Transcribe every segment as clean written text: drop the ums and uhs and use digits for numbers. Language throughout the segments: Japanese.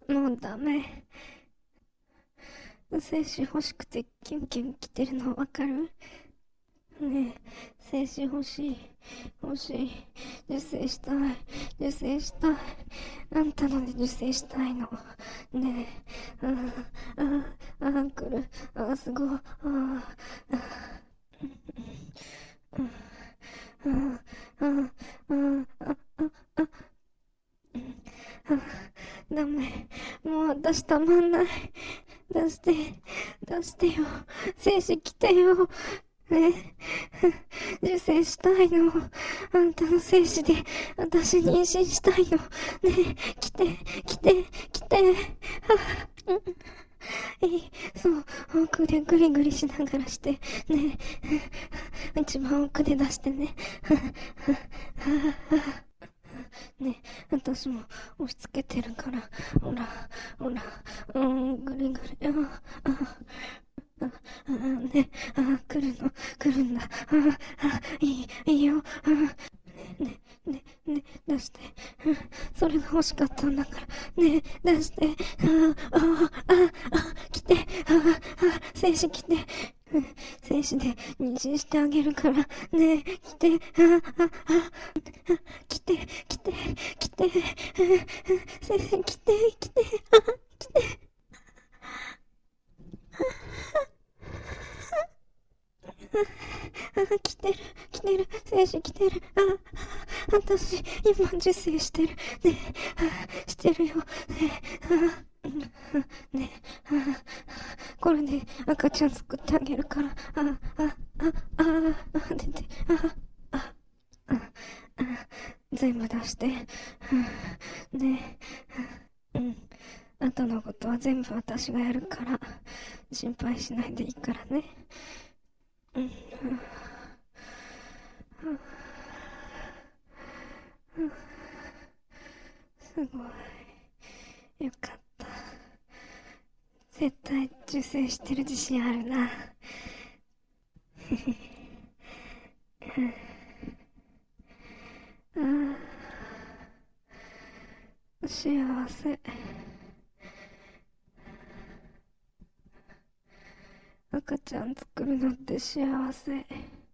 もうダメ。精子欲しくてキュンキュン来てるのわかる？ねえ、精子欲しい。欲しい。受精したい。受精したい。あんたので受精したいの。ねえ。来る。すごい。ダメ。もう私たまんない。出して、出してよ。精子来てよ。ね、受精したいの。あんたの精子で、私妊娠したいの。ね、来て、来て、来て。いい、そう、奥でグリグリしながらして、ね、一番奥で出してね。ね、私も押し付けてるから、ほら、ほら、グリグリ、ね、来るの、来るんだ、いいよ、ね、出して、それが欲しかったんだから、ね、出して、来て、精子来て、精子で妊娠してあげるから、ね、来て、来て、来て、来て、先生来て、来て、来て、来てる、来てる、精子来てる、私、今、受精してる、ね、してるよ、ね、これで赤ちゃん作ってあげるから、出て、全部出して、ね、後のことは全部私がやるから、心配しないでいいからね。すごい。よかった。絶対受精してる自信あるな。幸せ。赤ちゃん作るのって幸せ。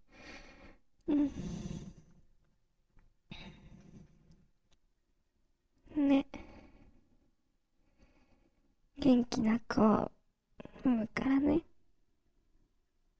ね。元気な子を産むからね。